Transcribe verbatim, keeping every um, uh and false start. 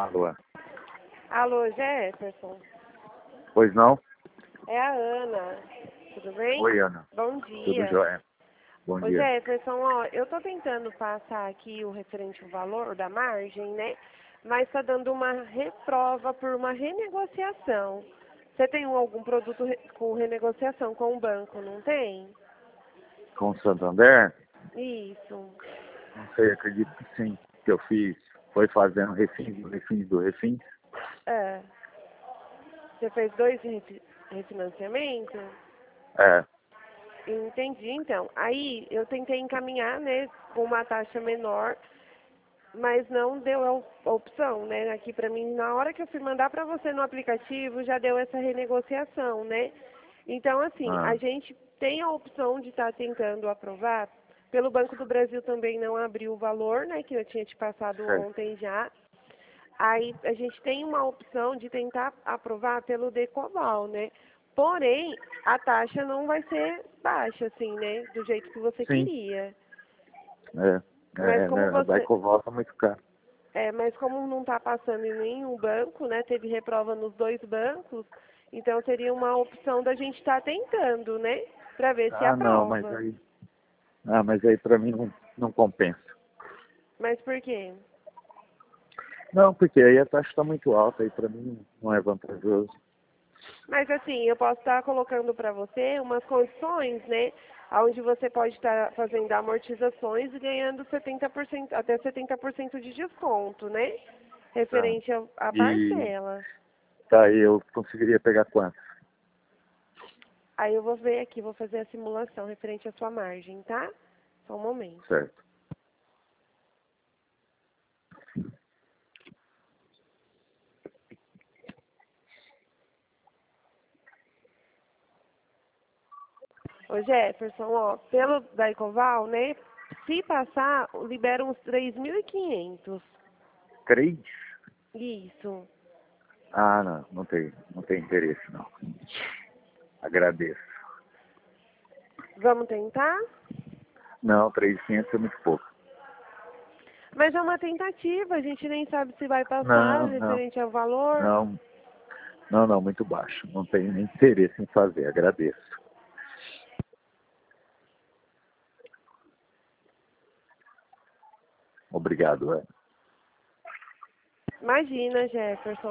Alô? Alô, Jefferson? Pois não? É a Ana. Tudo bem? Oi, Ana. Bom Tudo dia. jóia? Bom Ô, dia. Jefferson, ó, eu tô tentando passar aqui o referente ao valor da margem, né? Mas tá dando uma reprova por uma renegociação. Você tem um- algum produto re- com renegociação com o banco, não tem? Com o Santander? Isso. Não sei, acredito que sim. Que eu fiz foi fazendo refins do refins do refins. É. Você fez dois refi- refinanciamentos? É. Entendi, então. Aí eu tentei encaminhar, né, com uma taxa menor, mas não deu a op- a opção, né? Aqui pra mim, na hora que eu fui mandar pra você no aplicativo, já deu essa renegociação, né? Então, assim, a Ah, gente tem a opção de estar tentando aprovar. Pelo Banco do Brasil também não abriu o valor, né, que eu tinha te passado certo. ontem já. Aí a gente tem uma opção de tentar aprovar pelo Decoval, né? Porém, a taxa não vai ser baixa, assim, né? Do jeito que você Sim. queria. É. Mas É, como né? Vai você, com volta muito caro. é, mas como não está passando em nenhum banco, né? Teve reprova nos dois bancos, então seria uma opção da gente estar tentando, né? Para ver se Ah, não, mas aprova. aí. Ah, mas aí pra mim não, não compensa. Mas por quê? Não, porque aí a taxa está muito alta, aí pra mim não é vantajoso. Mas assim, eu posso estar colocando para você umas condições, né? Onde você pode estar fazendo amortizações e ganhando setenta por cento, até setenta por cento de desconto, né? Tá. Referente ao- à E parcela. tá aí, eu conseguiria pegar quanto? Aí eu vou ver aqui, vou fazer a simulação referente à sua margem, tá? Só um momento. Certo. Ô Jefferson, ó, pelo da Ecoval, né? Se passar, libera uns três mil e quinhentos. Três? Isso. Ah, não, não tem, não tem interesse, não. Agradeço. Vamos tentar? Não, três mil e quinhentos é muito pouco. Mas é uma tentativa, a gente nem sabe se vai passar Não, não, referente ao valor. não, não, não, muito baixo. Não tenho nem interesse em fazer, agradeço. Obrigado, é. Imagina, Jefferson.